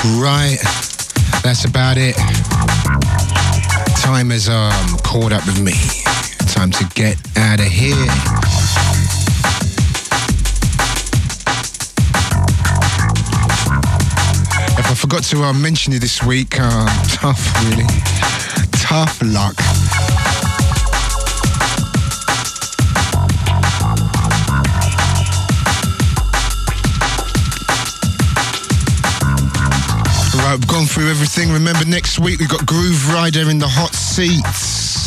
Right, that's about it. Time has caught up with me. Time to get out of here. If I forgot to mention you this week, tough really. Tough luck. Right, we've gone through everything. Remember, next week we've got Groove Rider in the hot seats.